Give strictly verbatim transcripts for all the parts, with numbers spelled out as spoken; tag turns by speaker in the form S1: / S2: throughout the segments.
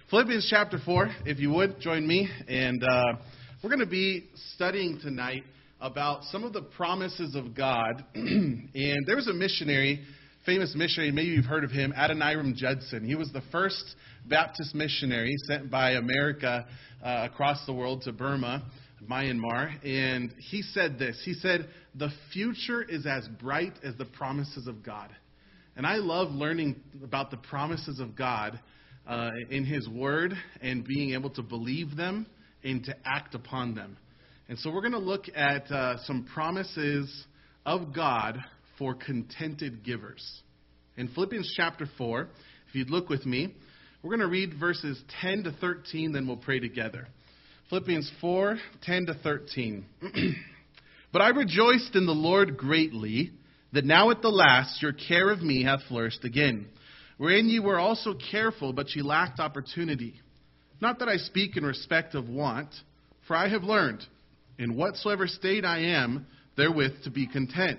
S1: Philippians chapter four, if you would, join me. And uh, we're going to be studying tonight about some of the promises of God. And there was a missionary, famous missionary, maybe you've heard of him, Adoniram Judson. He was the first Baptist missionary sent by America uh, across the world to Burma, Myanmar. And he said this. He said, "The future is as bright as the promises of God." And I love learning about the promises of God uh, in His Word and being able to believe them and to act upon them. And so we're going to look at uh, some promises of God for contented givers. In Philippians chapter four, if you'd look with me, we're going to read verses ten to thirteen, then we'll pray together. Philippians four, ten to thirteen. "But I rejoiced in the Lord greatly, that now at the last your care of me hath flourished again, wherein ye were also careful, but ye lacked opportunity. Not that I speak in respect of want, for I have learned, in whatsoever state I am, therewith to be content.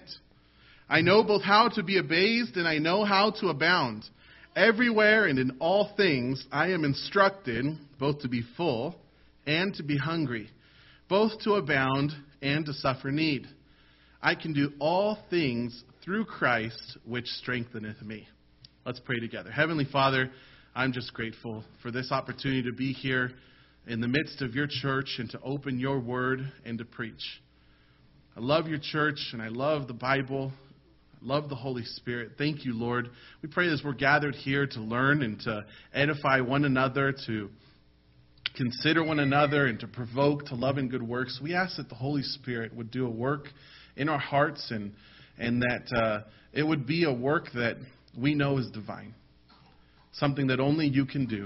S1: I know both how to be abased, and I know how to abound. Everywhere and in all things I am instructed, both to be full and to be hungry, both to abound and to suffer need. I can do all things through Christ, which strengtheneth me." Let's pray together. Heavenly Father, I'm just grateful for this opportunity to be here in the midst of your church and to open your word and to preach. I love your church and I love the Bible. I love the Holy Spirit. Thank you, Lord. We pray as we're gathered here to learn and to edify one another, to consider one another, and to provoke to love and good works. We ask that the Holy Spirit would do a work in our hearts, and and that uh, it would be a work that we know is divine, something that only you can do.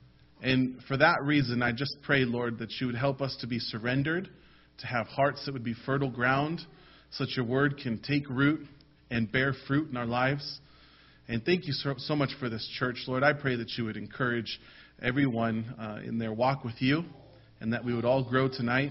S1: And for that reason, I just pray, Lord, that you would help us to be surrendered, to have hearts that would be fertile ground, so that your word can take root and bear fruit in our lives. And thank you so, so much for this church, Lord. I pray that you would encourage everyone uh, in their walk with you, and that we would all grow tonight.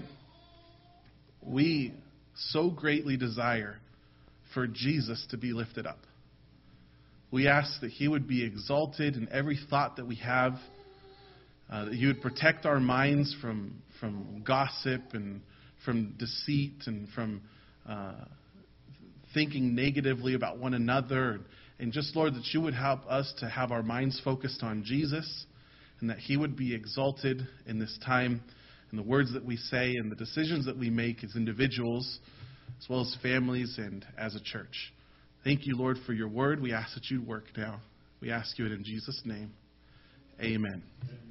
S1: We so greatly desire for Jesus to be lifted up. We ask that he would be exalted in every thought that we have, uh, that you would protect our minds from from gossip and from deceit and from uh, thinking negatively about one another. And just, Lord, that you would help us to have our minds focused on Jesus, and that he would be exalted in this time, in the words that we say and the decisions that we make as individuals, as well as families and as a church. Thank you, Lord, for your word. We ask that you work now. We ask you it in Jesus' name. Amen.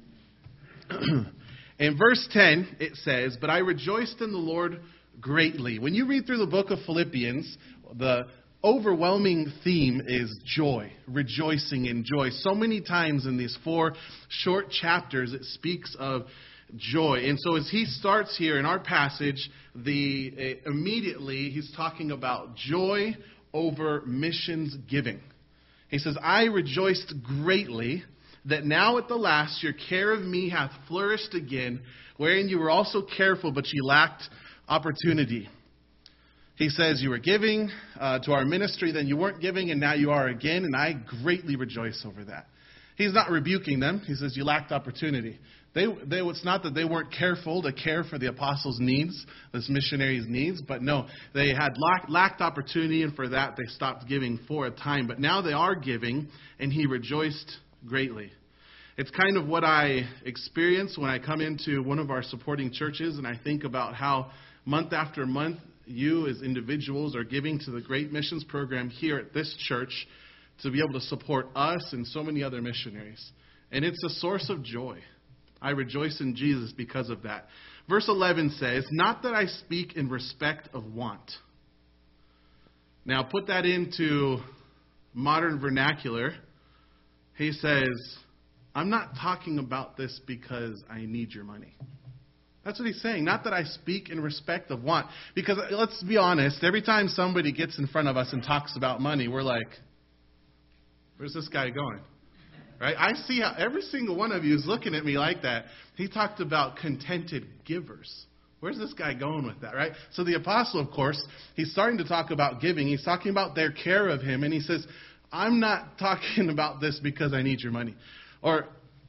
S1: In verse ten, it says, "But I rejoiced in the Lord greatly." When you read through the book of Philippians, the overwhelming theme is joy, rejoicing in joy. So many times in these four short chapters, it speaks of joy. And so as he starts here in our passage, the uh, immediately he's talking about joy over missions giving. He says, "I rejoiced greatly that now at the last your care of me hath flourished again, wherein you were also careful, but ye lacked opportunity." He says, you were giving uh, to our ministry, then you weren't giving, and now you are again, and I greatly rejoice over that. He's not rebuking them. He says, you lacked opportunity. They, they, it's not that they weren't careful to care for the apostles' needs, this missionaries' needs, but no, they had lack, lacked opportunity, and for that they stopped giving for a time. But now they are giving, and he rejoiced greatly. It's kind of what I experience when I come into one of our supporting churches, and I think about how month after month, you as individuals are giving to the Great Missions Program here at this church to be able to support us and so many other missionaries. And it's a source of joy. I rejoice in Jesus because of that. Verse eleven says, "Not that I speak in respect of want." Now put that into modern vernacular. He says, I'm not talking about this because I need your money. That's what he's saying. Not that I speak in respect of want. Because let's be honest, every time somebody gets in front of us and talks about money, we're like, where's this guy going? Right? I see how every single one of you is looking at me like that. He talked about contented givers. Where's this guy going with that, right? So the apostle, of course, he's starting to talk about giving. He's talking about their care of him. And he says, I'm not talking about this because I need your money. Or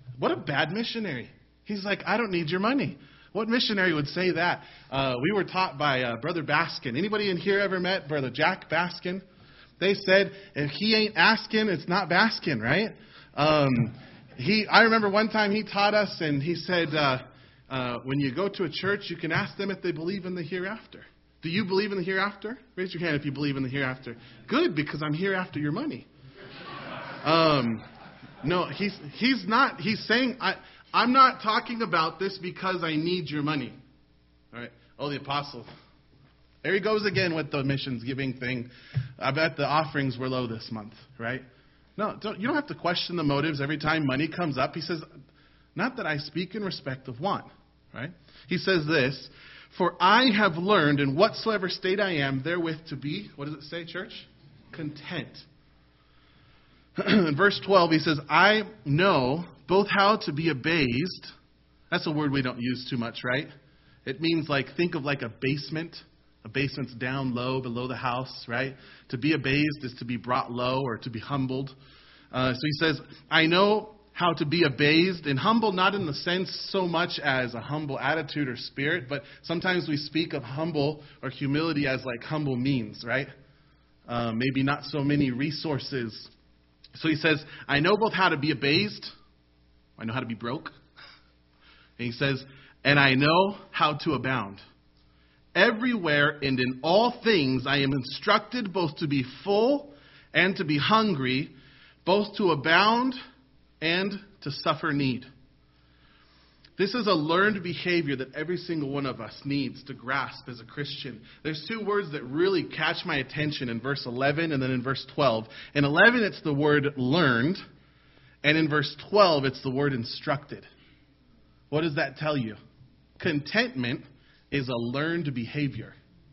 S1: What a bad missionary. He's like, I don't need your money. What missionary would say that? Uh, we were taught by uh, Brother Baskin. Anybody in here ever met Brother Jack Baskin? They said, if he ain't asking, it's not Baskin, right? Um, he, I remember one time he taught us, and he said, uh, uh, when you go to a church, you can ask them if they believe in the hereafter. Do you believe in the hereafter? Raise your hand if you believe in the hereafter. Good, because I'm here after your money. Um, no, he's he's not. He's saying, I, I'm not talking about this because I need your money. All right. Oh, the apostle. There he goes again with the missions giving thing. I bet the offerings were low this month, right? No, don't, you don't have to question the motives every time money comes up. He says, not that I speak in respect of want, right? He says this, for I have learned in whatsoever state I am therewith to be, what does it say, church? Content. In verse twelve, he says, I know both how to be abased. That's a word we don't use too much, right? It means like, think of like a basement. A basement's down low, below the house, right? To be abased is to be brought low or to be humbled. Uh, so he says, I know how to be abased, and humble not in the sense so much as a humble attitude or spirit, but sometimes we speak of humble or humility as like humble means, right? Uh, maybe not so many resources. So he says, I know both how to be abased, I know how to be broke. And he says, and I know how to abound. Everywhere and in all things I am instructed both to be full and to be hungry, both to abound and to suffer need. This is a learned behavior that every single one of us needs to grasp as a Christian. There's two words that really catch my attention in verse eleven and then in verse twelve. In eleven, it's the word learned, and in verse twelve, it's the word instructed. What does that tell you? Contentment is a learned behavior.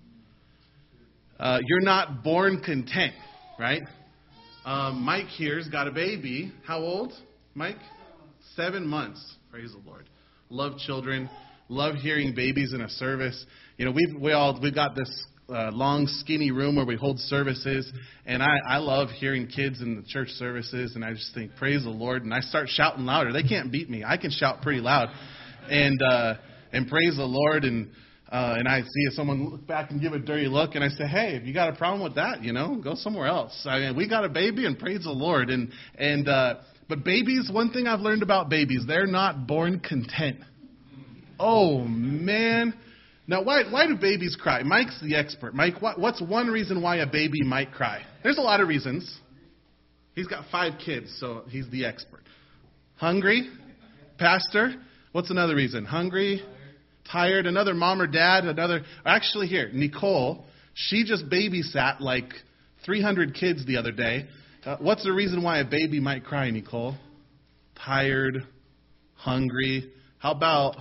S1: Uh, you're not born content, right? Um, Mike here's got a baby. How old, Mike? Seven months. Praise the Lord. Love children. Love hearing babies in a service. You know, we've we all we've got this uh, long, skinny room where we hold services, and I, I love hearing kids in the church services, and I just think, praise the Lord, and I start shouting louder. They can't beat me. I can shout pretty loud, and uh, and praise the Lord, and uh, and I see someone look back and give a dirty look, and I say, hey, if you got a problem with that, you know, go somewhere else. I mean, we got a baby, and praise the Lord, and and. Uh, But babies, one thing I've learned about babies, they're not born content. Oh, man. Now, why why do babies cry? Mike's the expert. Mike, what, what's one reason why a baby might cry? There's a lot of reasons. He's got five kids, so he's the expert. Hungry? Pastor? What's another reason? Hungry? Tired? Another mom or dad? Another? Actually, here, Nicole, she just babysat like three hundred kids the other day. Uh, what's the reason why a baby might cry, Nicole? Tired, hungry. How about,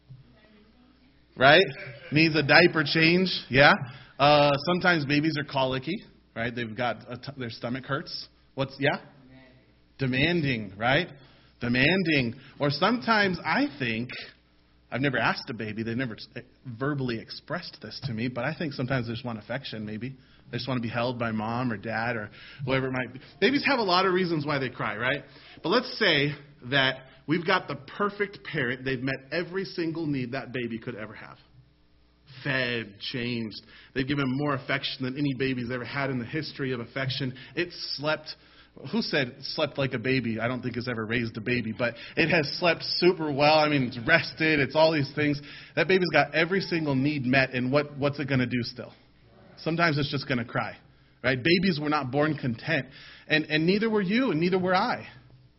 S1: right? Needs a diaper change, yeah? Uh, sometimes babies are colicky, right? They've got, a t- their stomach hurts. What's, yeah? Demanding, right? Demanding. Or sometimes I think, I've never asked a baby, they've never verbally expressed this to me, but I think sometimes they just want affection, maybe. They just want to be held by mom or dad or whoever it might be. Babies have a lot of reasons why they cry, right? But let's say that we've got the perfect parent. They've met every single need that baby could ever have. Fed, changed. They've given more affection than any baby's ever had in the history of affection. It slept. Who said slept like a baby? I don't think it's ever raised a baby, but it has slept super well. I mean, it's rested. It's all these things. That baby's got every single need met, and what, what's it going to do still? Sometimes it's just going to cry, right? Babies were not born content, and, and neither were you, and neither were I.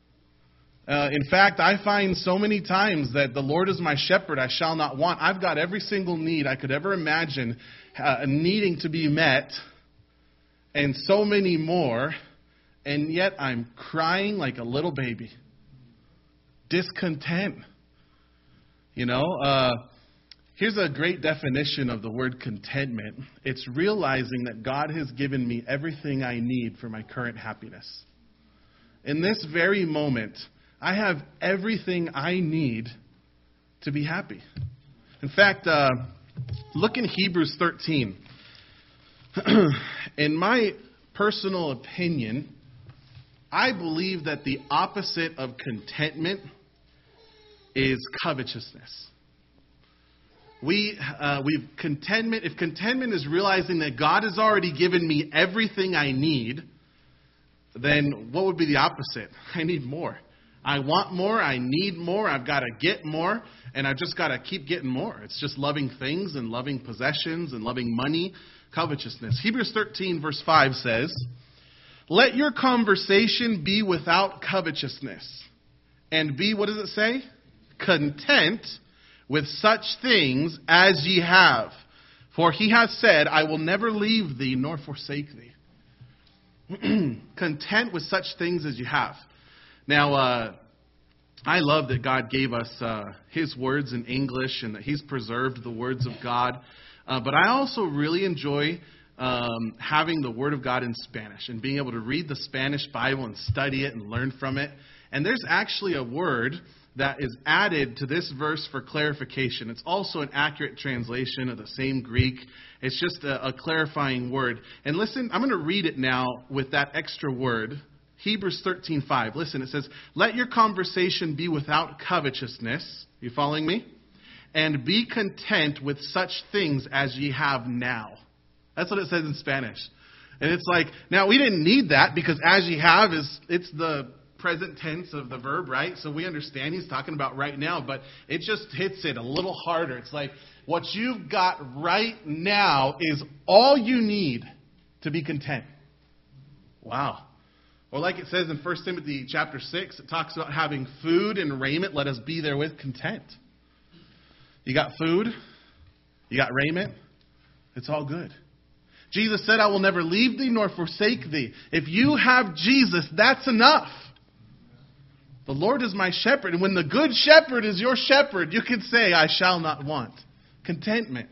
S1: Uh, in fact, I find so many times that the Lord is my shepherd, I shall not want. I've got every single need I could ever imagine uh, needing to be met, and so many more, and yet I'm crying like a little baby. Discontent. You know, uh, here's a great definition of the word contentment. It's realizing that God has given me everything I need for my current happiness. In this very moment, I have everything I need to be happy. In fact, uh, look in Hebrews thirteen. In my personal opinion, I believe that the opposite of contentment is covetousness. We, uh, we've contentment. If contentment is realizing that God has already given me everything I need, then what would be the opposite? I need more. I want more. I need more. I've got to get more. And I've just got to keep getting more. It's just loving things and loving possessions and loving money, covetousness. Hebrews thirteen verse five says, let your conversation be without covetousness. And be, what does it say? Content with such things as ye have. For he hath said, I will never leave thee nor forsake thee. Content with such things as you have. Now, uh, I love that God gave us uh, his words in English and that he's preserved the words of God. Uh, but I also really enjoy um, having the Word of God in Spanish and being able to read the Spanish Bible and study it and learn from it. And there's actually a word that is added to this verse for clarification. It's also an accurate translation of the same Greek. It's just a, a clarifying word. And listen, I'm going to read it now with that extra word. Hebrews thirteen five. Listen, it says, let your conversation be without covetousness. You following me? And be content with such things as ye have now. That's what it says in Spanish. And it's like, now we didn't need that because as ye have is, it's the present tense of the verb, right? So we understand he's talking about right now, but it just hits it a little harder. It's like, what you've got right now is all you need to be content. Wow. Or like it says in First Timothy chapter six, it talks about having food and raiment. Let us be therewith content. You got food. You got raiment. It's all good. Jesus said, I will never leave thee nor forsake thee. If you have Jesus, that's enough. The Lord is my shepherd. And when the good shepherd is your shepherd, you can say, I shall not want. Contentment.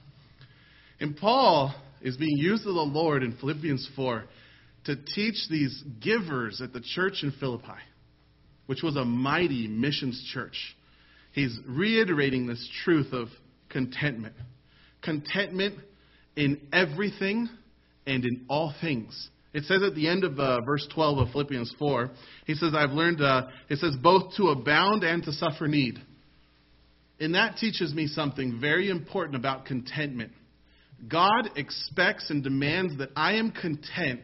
S1: And Paul is being used of the Lord in Philippians four to teach these givers at the church in Philippi, which was a mighty missions church. He's reiterating this truth of contentment. Contentment in everything and in all things. It says at the end of uh, verse twelve of Philippians four, he says, I've learned, uh, it says, both to abound and to suffer need. And that teaches me something very important about contentment. God expects and demands that I am content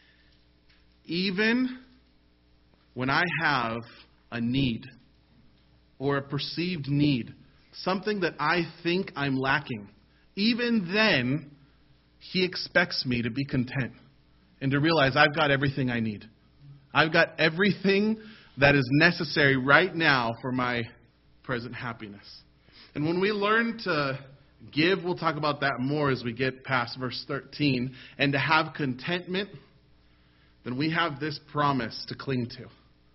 S1: even when I have a need or a perceived need, something that I think I'm lacking. Even then, he expects me to be content and to realize I've got everything I need. I've got everything that is necessary right now for my present happiness. And when we learn to give, we'll talk about that more as we get past verse thirteen, and to have contentment, then we have this promise to cling to.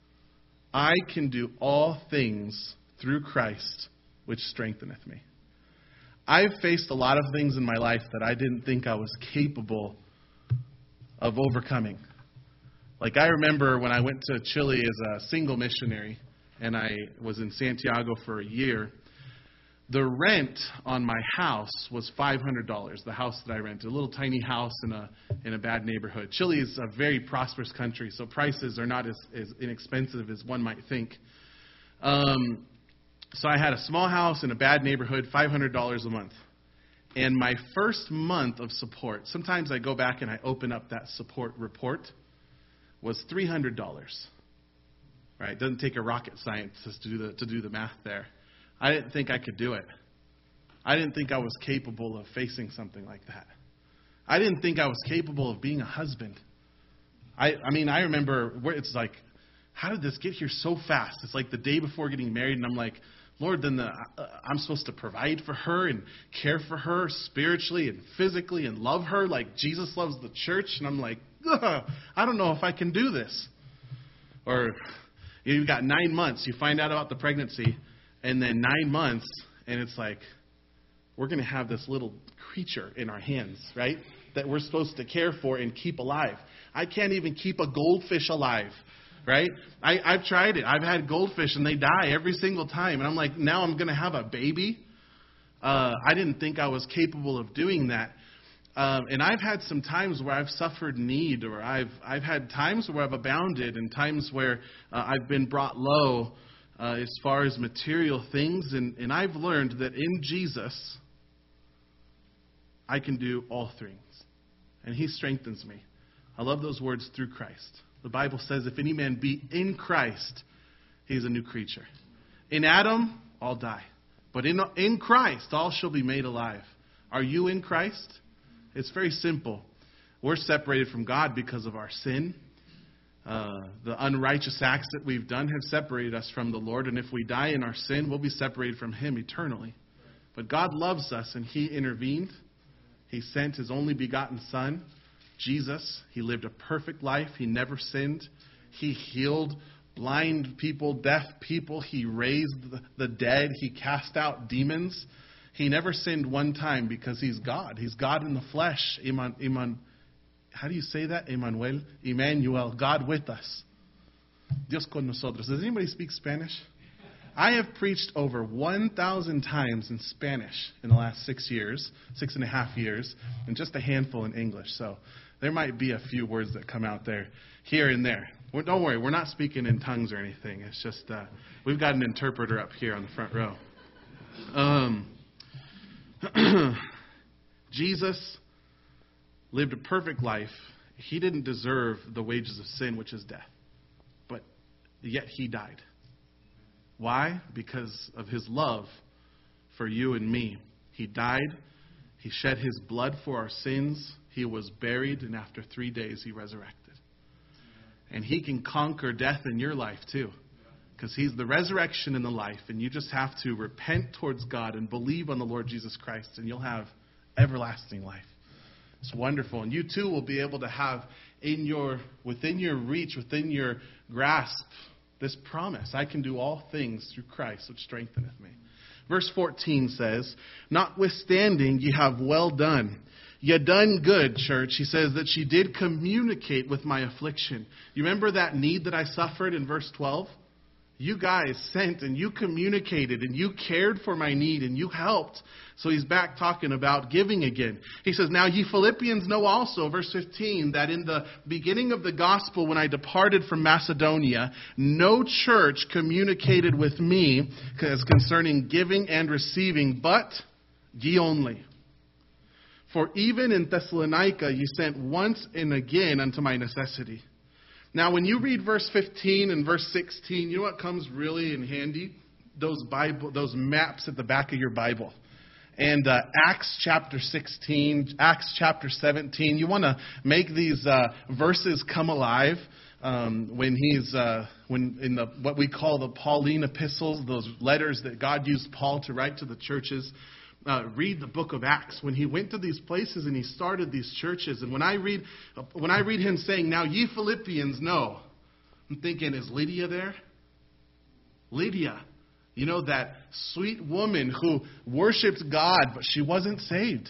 S1: I can do all things through Christ, which strengtheneth me. I've faced a lot of things in my life that I didn't think I was capable of overcoming. Like I remember when I went to Chile as a single missionary, and I was in Santiago for a year. The rent on my house was five hundred dollars, the house that I rented, a little tiny house in a in a bad neighborhood. Chile is a very prosperous country, so prices are not as, as inexpensive as one might think. Um, so I had a small house in a bad neighborhood, five hundred dollars a month. And my first month of support, sometimes I go back and I open up that support report, was three hundred dollars. Right? It doesn't take a rocket scientist to do the to do the math there. I didn't think I could do it. I didn't think I was capable of facing something like that. I didn't think I was capable of being a husband. I, I mean, I remember where it's like, how did this get here so fast? It's like the day before getting married, and I'm like, Lord, then the, uh, I'm supposed to provide for her and care for her spiritually and physically and love her like Jesus loves the church. And I'm like, ugh, I don't know if I can do this. Or you've got nine months. You find out about the pregnancy. And then nine months, and it's like, we're going to have this little creature in our hands, right? That we're supposed to care for and keep alive. I can't even keep a goldfish alive, right? I, I've tried it. I've had goldfish, and they die every single time. And I'm like, now I'm going to have a baby? Uh, I didn't think I was capable of doing that. Um, and I've had some times where I've suffered need, or I've I've had times where I've abounded, and times where uh, I've been brought low. uh, as far as material things. And, and I've learned that in Jesus, I can do all things. And He strengthens me. I love those words, through Christ. The Bible says, if any man be in Christ, he is a new creature. In Adam, all die. But in, in Christ, all shall be made alive. Are you in Christ? It's very simple. We're separated from God because of our sin. Uh, the unrighteous acts that we've done have separated us from the Lord. And if we die in our sin, we'll be separated from Him eternally. But God loves us, and He intervened. He sent His only begotten Son, Jesus. He lived a perfect life. He never sinned. He healed blind people, deaf people. He raised the dead. He cast out demons. He never sinned one time because He's God. He's God in the flesh. Iman, Iman, how do you say that? Emmanuel, Emmanuel, God with us. Dios con nosotros. Does anybody speak Spanish? I have preached over one thousand times in Spanish in the last six years, six and a half years, and just a handful in English. So there might be a few words that come out there, here and there. Well, don't worry, we're not speaking in tongues or anything. It's just uh, we've got an interpreter up here on the front row. Um, Jesus lived a perfect life. He didn't deserve the wages of sin, which is death. But yet He died. Why? Because of His love for you and me. He died. He shed His blood for our sins. He was buried, and after three days He resurrected. And He can conquer death in your life too. Because He's the resurrection and the life. And you just have to repent towards God and believe on the Lord Jesus Christ, and you'll have everlasting life. It's wonderful. And you too will be able to have in your within your reach, within your grasp, this promise. I can do all things through Christ, which strengtheneth me. Verse fourteen says, notwithstanding, ye have well done. Ye done good, church. He says that she did communicate with my affliction. You remember that need that I suffered in verse twelve? You guys sent and you communicated and you cared for my need and you helped. So he's back talking about giving again. He says, now ye Philippians know also, verse fifteen, that in the beginning of the gospel when I departed from Macedonia, no church communicated with me as concerning giving and receiving, but ye only. For even in Thessalonica ye sent once and again unto my necessity. Now, when you read verse fifteen and verse sixteen, you know what comes really in handy? Those Bible, those maps at the back of your Bible. And uh, Acts chapter sixteen, Acts chapter seventeen. You want to make these uh, verses come alive um, when he's uh, when in the what we call the Pauline epistles, those letters that God used Paul to write to the churches. Uh, read the book of Acts when he went to these places and he started these churches. And when I read when I read him saying, now ye Philippians know, I'm thinking, is Lydia there? Lydia, you know, that sweet woman who worshipped God, but she wasn't saved.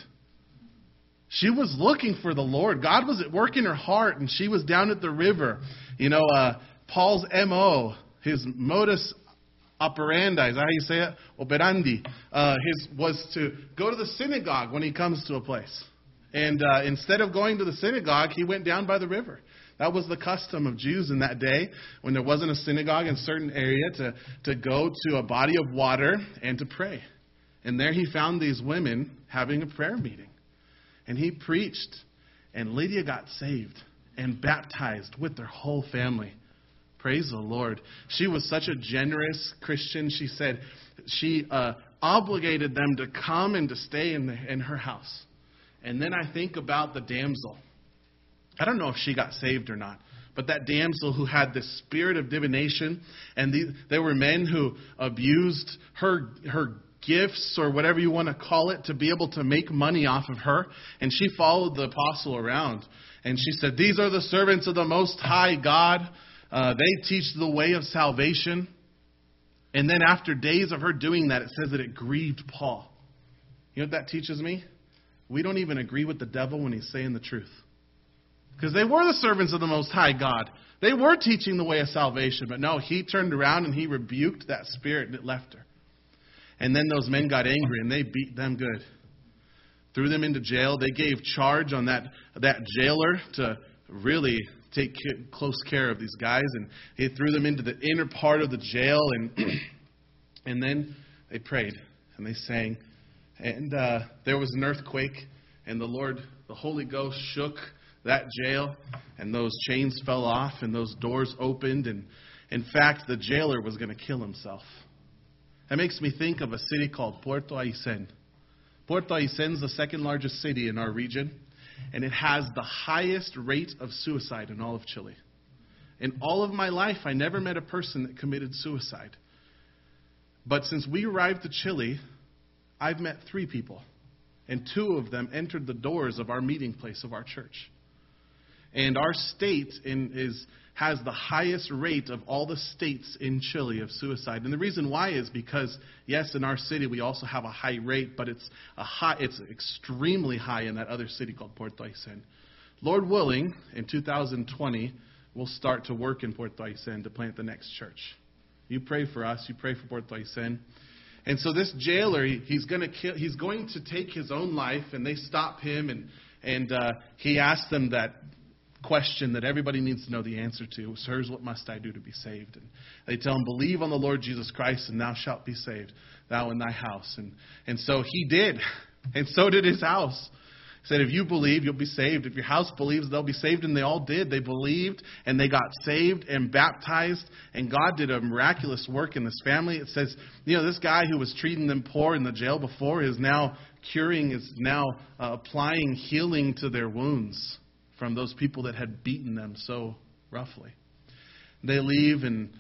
S1: She was looking for the Lord. God was at work in her heart, and she was down at the river. You know, uh, Paul's M O, his modus operandi, is that how you say it? Operandi. Uh, his was to go to the synagogue when he comes to a place. And uh, instead of going to the synagogue, he went down by the river. That was the custom of Jews in that day, when there wasn't a synagogue in a certain area, to, to go to a body of water and to pray. And there he found these women having a prayer meeting. And he preached, and Lydia got saved and baptized with their whole family. Praise the Lord. She was such a generous Christian. She said she uh, obligated them to come and to stay in, the, in her house. And then I think about the damsel. I don't know if she got saved or not, but that damsel who had this spirit of divination, and the, there were men who abused her her gifts or whatever you want to call it to be able to make money off of her. And she followed the apostle around. And she said, these are the servants of the Most High God. Uh, they teach the way of salvation. And then after days of her doing that, it says that it grieved Paul. You know what that teaches me? We don't even agree with the devil when he's saying the truth. Because they were the servants of the Most High God. They were teaching the way of salvation. But no, he turned around and he rebuked that spirit and it left her. And then those men got angry and they beat them good. Threw them into jail. They gave charge on that, that jailer to really take close care of these guys, and he threw them into the inner part of the jail, and and then they prayed and they sang, and uh, there was an earthquake, and the Lord, the Holy Ghost shook that jail, and those chains fell off, and those doors opened, and in fact, the jailer was going to kill himself. That makes me think of a city called Puerto Aysén. Puerto Aysén is the second largest city in our region, and it has the highest rate of suicide in all of Chile. In all of my life, I never met a person that committed suicide. But since we arrived to Chile, I've met three people, and two of them entered the doors of our meeting place of our church. And our state in, is has the highest rate of all the states in Chile of suicide. And the reason why is because, yes, in our city we also have a high rate, but it's a high, it's extremely high in that other city called Puerto Aysén. Lord willing, in two thousand twenty, we'll start to work in Puerto Aysén to plant the next church. You pray for us. You pray for Puerto Aysén. And so this jailer, he, he's going to kill. He's going to take his own life, and they stop him, and and uh, he asks them that question that everybody needs to know the answer to. Sirs, what must I do to be saved? And they tell him, believe on the Lord Jesus Christ, and thou shalt be saved, thou and thy house. And and so he did, and so did his house. He said, if you believe, you'll be saved. If your house believes, they'll be saved. And they all did. They believed, and they got saved and baptized. And God did a miraculous work in this family. It says, you know, this guy who was treating them poor in the jail before is now curing, is now uh, applying healing to their wounds from those people that had beaten them so roughly. They leave, and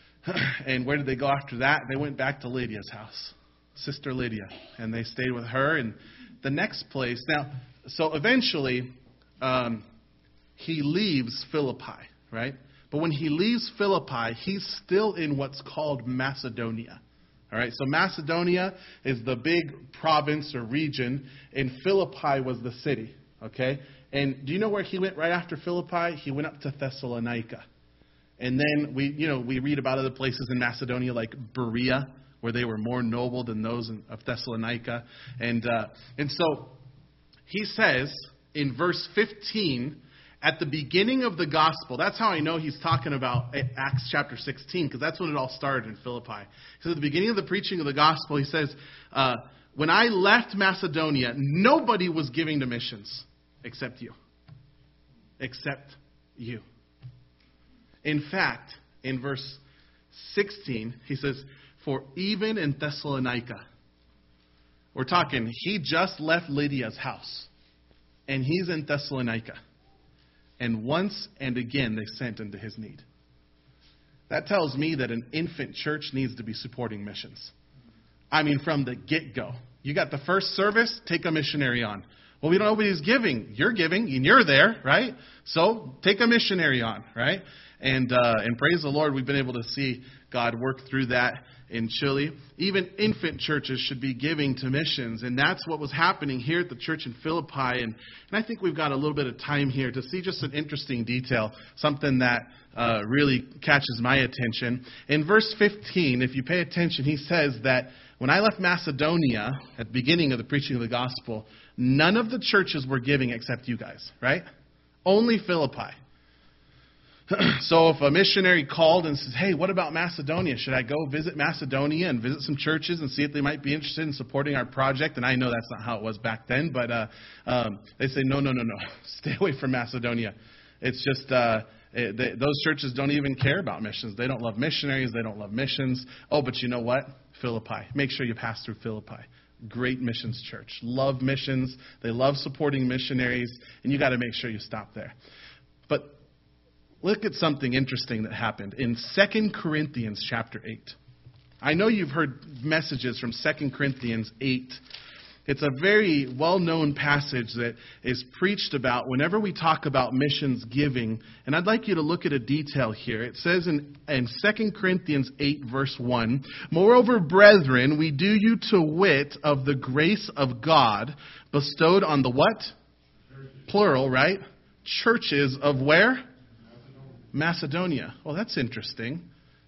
S1: and where did they go after that? They went back to Lydia's house, Sister Lydia, and they stayed with her. And the next place, now, so eventually um, he leaves Philippi, right? But when he leaves Philippi, he's still in what's called Macedonia. All right, so Macedonia is the big province or region, and Philippi was the city. Okay, and do you know where he went right after Philippi? He went up to Thessalonica, and then we, you know, we read about other places in Macedonia like Berea, where they were more noble than those in, of Thessalonica, and uh, and so he says in verse fifteen. At the beginning of the gospel, that's how I know he's talking about Acts chapter sixteen, because that's when it all started in Philippi. So at the beginning of the preaching of the gospel, he says, uh, when I left Macedonia, nobody was giving to missions except you. Except you. In fact, in verse sixteen, he says, for even in Thessalonica, we're talking, he just left Lydia's house, and he's in Thessalonica. And once and again they sent into his need. That tells me that an infant church needs to be supporting missions. I mean, from the get-go. You got the first service, take a missionary on. Well, we don't know what he's giving. You're giving, and you're there, right? So take a missionary on, right? And uh, and praise the Lord, we've been able to see God work through that in Chile. Even infant churches should be giving to missions. And that's what was happening here at the church in Philippi. And, and I think we've got a little bit of time here to see just an interesting detail, something that uh, really catches my attention. In verse fifteen, if you pay attention, he says that when I left Macedonia at the beginning of the preaching of the gospel, none of the churches were giving except you guys, right? Only Philippi. So if a missionary called and says, hey, what about Macedonia? Should I go visit Macedonia and visit some churches and see if they might be interested in supporting our project? And I know that's not how it was back then, but uh, um, they say, no, no, no, no. Stay away from Macedonia. It's just uh, it, they, those churches don't even care about missions. They don't love missionaries. They don't love missions. Oh, but you know what? Philippi. Make sure you pass through Philippi. Great missions church. Love missions. They love supporting missionaries. And you got to make sure you stop there. But look at something interesting that happened in Second Corinthians chapter eight. I know you've heard messages from Second Corinthians eight. It's a very well-known passage that is preached about whenever we talk about missions giving. And I'd like you to look at a detail here. It says in, in Second Corinthians eight, verse one, moreover, brethren, we do you to wit of the grace of God bestowed on the what? Plural, right? Churches of where? Macedonia. Well, that's interesting.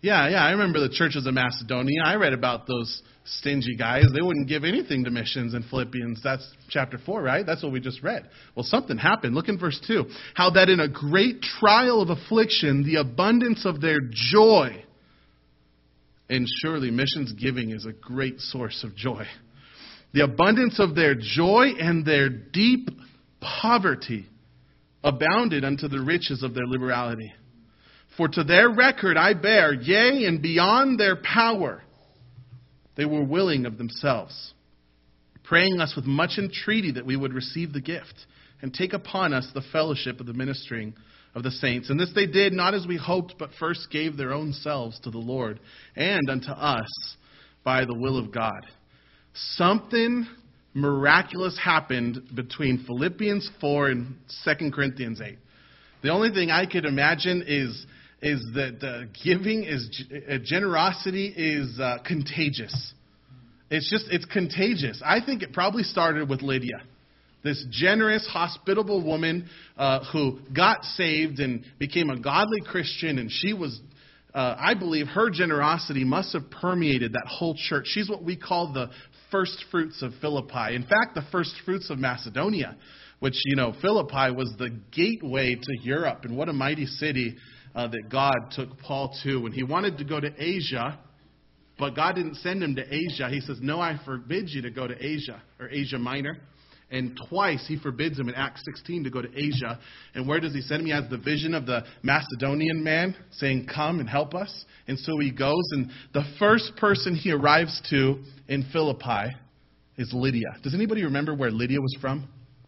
S1: Yeah, yeah, I remember the churches of Macedonia. I read about those stingy guys. They wouldn't give anything to missions in Philippians. That's chapter four, right? That's what we just read. Well, something happened. Look in verse two. How that in a great trial of affliction, the abundance of their joy. And surely missions giving is a great source of joy. The abundance of their joy and their deep poverty abounded unto the riches of their liberality. For to their record I bear, yea, and beyond their power, they were willing of themselves, praying us with much entreaty that we would receive the gift, and take upon us the fellowship of the ministering of the saints. And this they did, not as we hoped, but first gave their own selves to the Lord, and unto us by the will of God. Something miraculous happened between Philippians four and Second Corinthians eight. The only thing I could imagine is is that the giving is uh, generosity is uh, contagious. It's just, it's contagious. I think it probably started with Lydia, this generous, hospitable woman uh, who got saved and became a godly Christian. And she was, uh, I believe, her generosity must have permeated that whole church. She's what we call the first fruits of Philippi. In fact, the first fruits of Macedonia, which, you know, Philippi was the gateway to Europe. And what a mighty city Uh, that God took Paul to when he wanted to go to Asia, but God didn't send him to Asia. He says, no, I forbid you to go to Asia, or Asia Minor. And twice he forbids him in Acts sixteen to go to Asia. And where does he send him? He has the vision of the Macedonian man saying, come and help us. And so he goes, and the first person he arrives to in Philippi is Lydia. Does anybody remember where Lydia was from?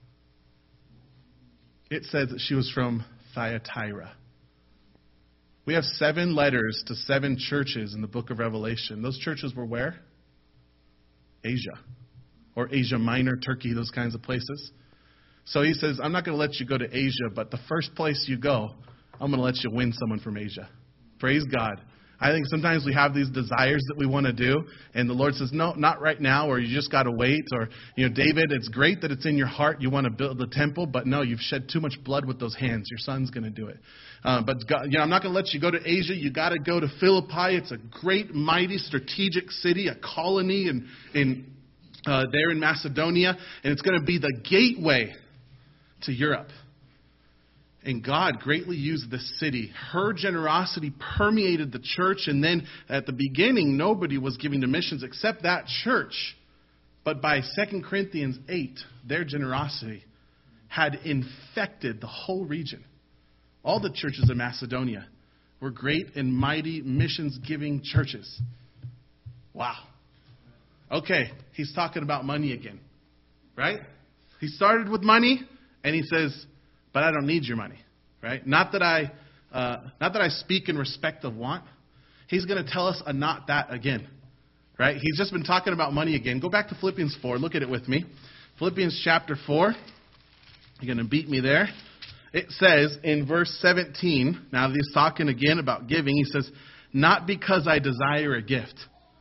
S1: It says that she was from Thyatira. We have seven letters to seven churches in the book of Revelation. Those churches were where? Asia. Or Asia Minor, Turkey, those kinds of places. So he says, I'm not going to let you go to Asia, but the first place you go, I'm going to let you win someone from Asia. Praise God. I think sometimes we have these desires that we want to do, and the Lord says, no, not right now, or you just got to wait. Or, you know, David, it's great that it's in your heart. You want to build the temple, but no, you've shed too much blood with those hands. Your son's going to do it. Uh, but God, you know, I'm not going to let you go to Asia. You got to go to Philippi. It's a great, mighty, strategic city, a colony in, in uh, there in Macedonia, and it's going to be the gateway to Europe. And God greatly used this city. Her generosity permeated the church. And then at the beginning, nobody was giving to missions except that church. But by Second Corinthians eight, their generosity had infected the whole region. All the churches of Macedonia were great and mighty missions-giving churches. Wow. Okay, he's talking about money again. Right? He started with money, and he says, but I don't need your money, right? Not that I, uh, not that I speak in respect of want. He's going to tell us a not that again, right? He's just been talking about money again. Go back to Philippians four. Look at it with me. Philippians chapter four. You're going to beat me there. It says in verse seventeen, now that he's talking again about giving, he says, not because I desire a gift.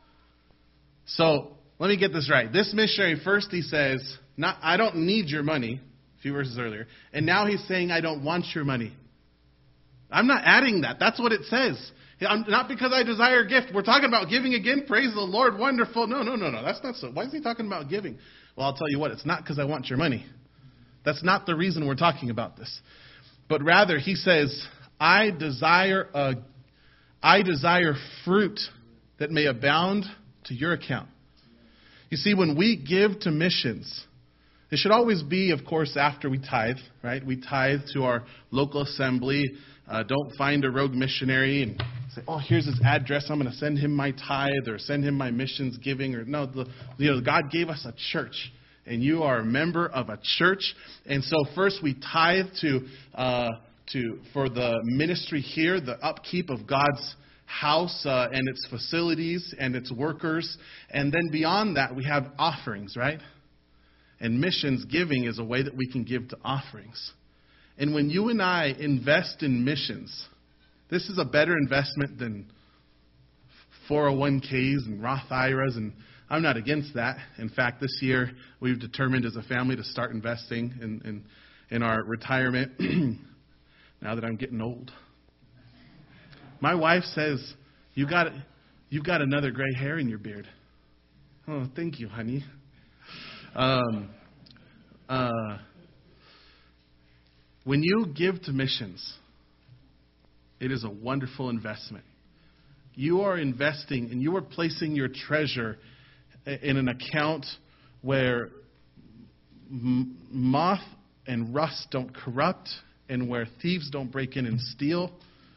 S1: So let me get this right. This missionary, first he says, not, I don't need your money. Few verses earlier. And now he's saying, I don't want your money. I'm not adding that. That's what it says. I'm, not because I desire a gift. We're talking about giving again. Praise the Lord. Wonderful. No, no, no, no. That's not so. Why is he talking about giving? Well, I'll tell you what. It's not because I want your money. That's not the reason we're talking about this. But rather, he says, I desire a, I desire fruit that may abound to your account. You see, when we give to missions, it should always be, of course, after we tithe, right? We tithe to our local assembly. Uh, don't find a rogue missionary and say, oh, here's his address. I'm going to send him my tithe or send him my missions giving. Or no, the, you know, God gave us a church, and you are a member of a church. And so first we tithe to uh, to for the ministry here, the upkeep of God's house uh, and its facilities and its workers. And then beyond that, we have offerings, right? And missions giving is a way that we can give to offerings. And when you and I invest in missions, this is a better investment than four oh one k's and Roth I R As. And I'm not against that. In fact, this year we've determined as a family to start investing in, in, in our retirement now that I'm getting old. My wife says, You got you've got another gray hair in your beard. Oh, thank you, honey. Um, uh, when you give to missions, it is a wonderful investment. You are investing and you are placing your treasure in an account where m- moth and rust don't corrupt and where thieves don't break in and steal.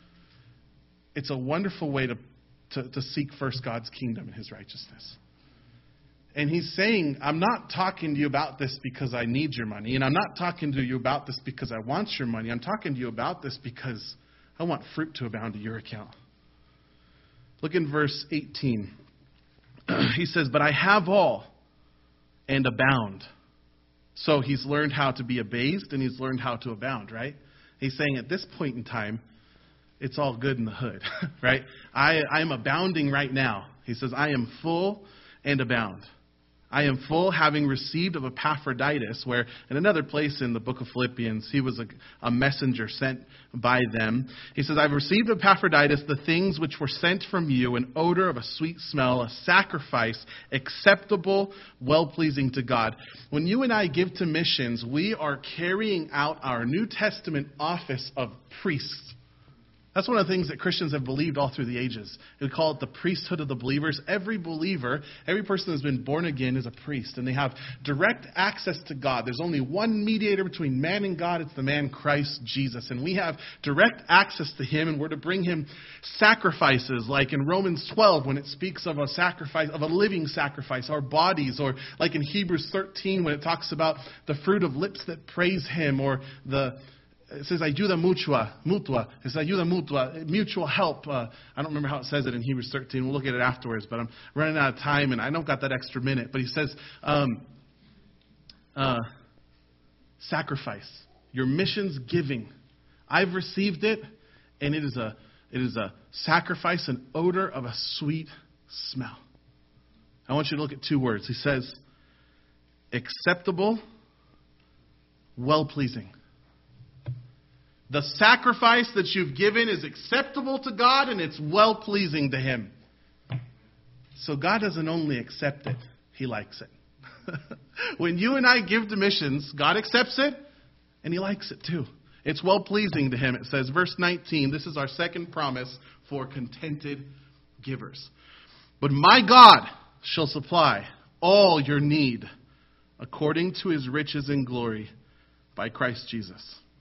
S1: It's a wonderful way to, to, to seek first God's kingdom and his righteousness. And he's saying, I'm not talking to you about this because I need your money. And I'm not talking to you about this because I want your money. I'm talking to you about this because I want fruit to abound to your account. Look in verse eighteen. He says, but I have all and abound. So he's learned how to be abased and he's learned how to abound, right? He's saying at this point in time, it's all good in the hood, right? I, I am abounding right now. He says, I am full and abound. I am full, having received of Epaphroditus, where in another place in the book of Philippians, he was a, a messenger sent by them. He says, I've received of Epaphroditus the things which were sent from you, an odor of a sweet smell, a sacrifice, acceptable, well-pleasing to God. When you and I give to missions, we are carrying out our New Testament office of priests. That's one of the things that Christians have believed all through the ages. We call it the priesthood of the believers. Every believer, every person who's been born again is a priest, and they have direct access to God. There's only one mediator between man and God. It's the man Christ Jesus. And we have direct access to him, and we're to bring him sacrifices, like in Romans twelve when it speaks of a sacrifice, of a living sacrifice, our bodies, or like in Hebrews thirteen when it talks about the fruit of lips that praise him, or the It says ayuda mutua, mutua. It says ayuda mutua, mutual help. Uh, I don't remember how it says it in Hebrews thirteen. We'll look at it afterwards, but I'm running out of time, and I don't got that extra minute. But he says, um, uh, sacrifice, your mission's giving. I've received it, and it is a it is a sacrifice, an odor of a sweet smell. I want you to look at two words. He says, acceptable, well-pleasing. The sacrifice that you've given is acceptable to God and it's well-pleasing to him. So God doesn't only accept it, he likes it. When you and I give to missions, God accepts it and he likes it too. It's well-pleasing to him. It says, verse nineteen, this is our second promise for contented givers. But my God shall supply all your need according to his riches and glory by Christ Jesus.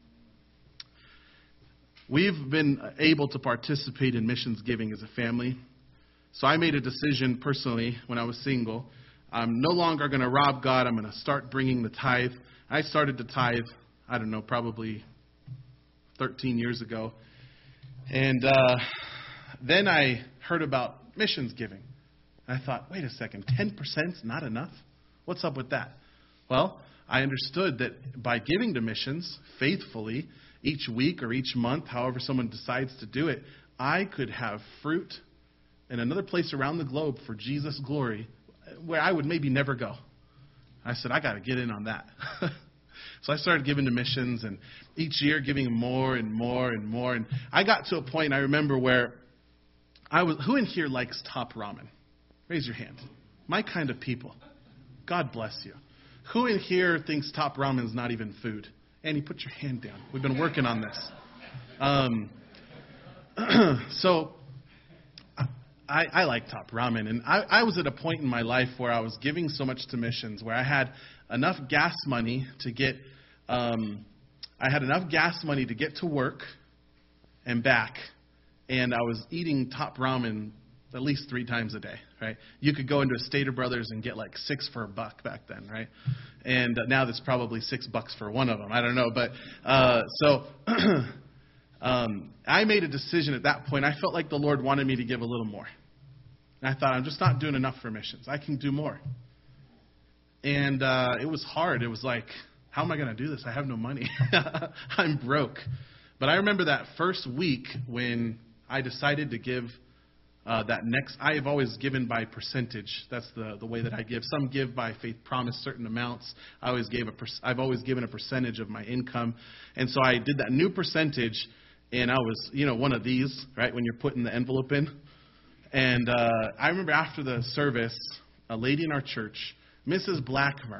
S1: We've been able to participate in missions giving as a family. So I made a decision personally when I was single. I'm no longer going to rob God. I'm going to start bringing the tithe. I started to tithe, I don't know, probably thirteen years ago. And uh, then I heard about missions giving. And I thought, wait a second, ten percent is not enough? What's up with that? Well, I understood that by giving to missions faithfully, each week or each month, however someone decides to do it, I could have fruit in another place around the globe for Jesus' glory where I would maybe never go. I said, I got to get in on that. So I started giving to missions, and each year giving more and more and more. And I got to a point, I remember, where I was, who in here likes Top Ramen? Raise your hand. My kind of people. God bless you. Who in here thinks Top Ramen is not even food? Annie, put your hand down. We've been working on this. Um, so I, I like Top Ramen. And I, I was at a point in my life where I was giving so much to missions, where I had enough gas money to get, um, I had enough gas money to get to work and back. And I was eating Top Ramen at least three times a day, right? You could go into a Stater Brothers and get like six for a buck back then, right? And uh, now there's probably six bucks for one of them. I don't know. But uh, so um, I made a decision at that point. I felt like the Lord wanted me to give a little more. And I thought, I'm just not doing enough for missions. I can do more. And uh, it was hard. It was like, how am I going to do this? I have no money. I'm broke. But I remember that first week when I decided to give Uh, that next, I have always given by percentage. That's the, the way that I give. Some give by faith promise, certain amounts. I always gave a. Per- I've always given a percentage of my income, and so I did that new percentage, and I was, you know, one of these, right? When you're putting the envelope in, And uh, I remember after the service, a lady in our church, Missus Blackmer,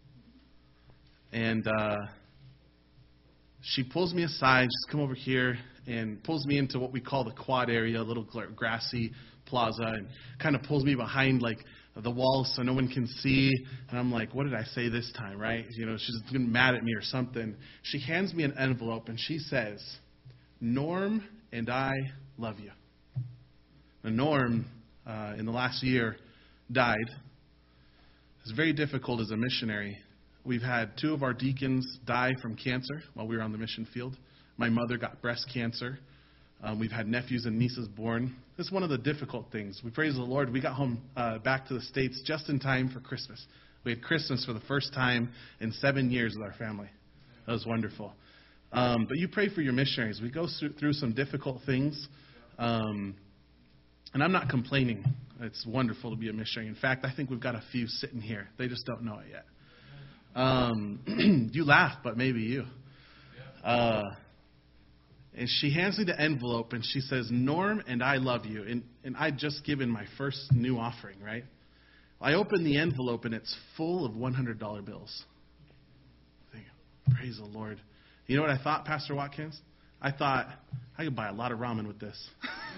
S1: and uh, she pulls me aside, just come over here, and pulls me into what we call the quad area, a little grassy plaza, and kind of pulls me behind like the walls so no one can see. And I'm like, what did I say this time, right? You know, she's getting mad at me or something. She hands me an envelope, and she says, Norm and I love you. Now, Norm, uh, in the last year, died. It's very difficult as a missionary. We've had two of our deacons die from cancer while we were on the mission field. My mother got breast cancer. Um, we've had nephews and nieces born. This is one of the difficult things. We praise the Lord. We got home uh, back to the States just in time for Christmas. We had Christmas for the first time in seven years with our family. That was wonderful. Um, but you pray for your missionaries. We go through some difficult things. Um, and I'm not complaining. It's wonderful to be a missionary. In fact, I think we've got a few sitting here. They just don't know it yet. Um, you laugh, but maybe you. Uh, and she hands me the envelope, and she says, Norm and I love you. And, and I'd just given my first new offering, right? I open the envelope, and it's full of one hundred dollar bills. I think, praise the Lord. You know what I thought, Pastor Watkins? I thought, I could buy a lot of ramen with this.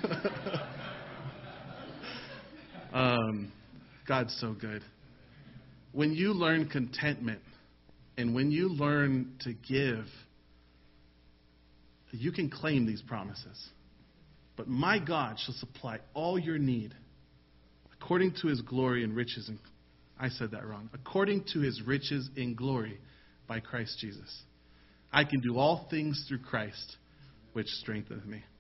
S1: um, God's so good. When you learn contentment and when you learn to give, you can claim these promises. But my God shall supply all your need according to his glory and riches. In, I said that wrong. According to his riches in glory by Christ Jesus. I can do all things through Christ, which strengtheneth me.